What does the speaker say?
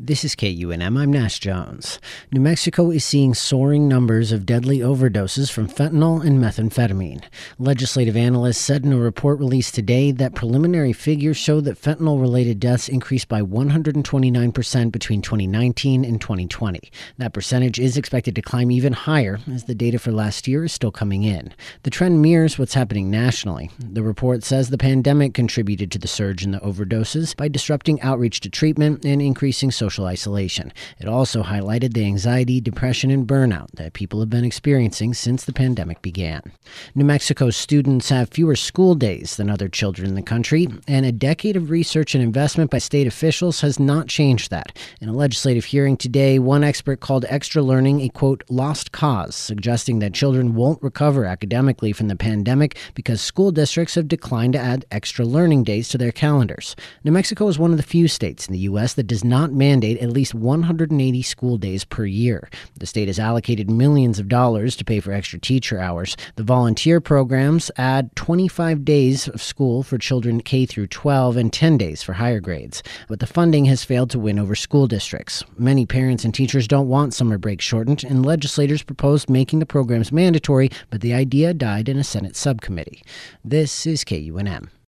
This is KUNM. I'm Nash Jones. New Mexico is seeing soaring numbers of deadly overdoses from fentanyl and methamphetamine. Legislative analysts said in a report released today that preliminary figures show that fentanyl-related deaths increased by 129% between 2019 and 2020. That percentage is expected to climb even higher as the data for last year is still coming in. The trend mirrors what's happening nationally. The report says the pandemic contributed to the surge in the overdoses by disrupting outreach to treatment and increasing social isolation. It also highlighted the anxiety, depression, and burnout that people have been experiencing since the pandemic began. New Mexico's students have fewer school days than other children in the country, and a decade of research and investment by state officials has not changed that. In a legislative hearing today, one expert called extra learning a, quote, lost cause, suggesting that children won't recover academically from the pandemic because school districts have declined to add extra learning days to their calendars. New Mexico is one of the few states in the U.S. that does not mandate at least 180 school days per year. The state has allocated millions of dollars to pay for extra teacher hours. The volunteer programs add 25 days of school for children K through 12 and 10 days for higher grades. But the funding has failed to win over school districts. Many parents and teachers don't want summer break shortened, and legislators proposed making the programs mandatory, but the idea died in a Senate subcommittee. This is KUNM.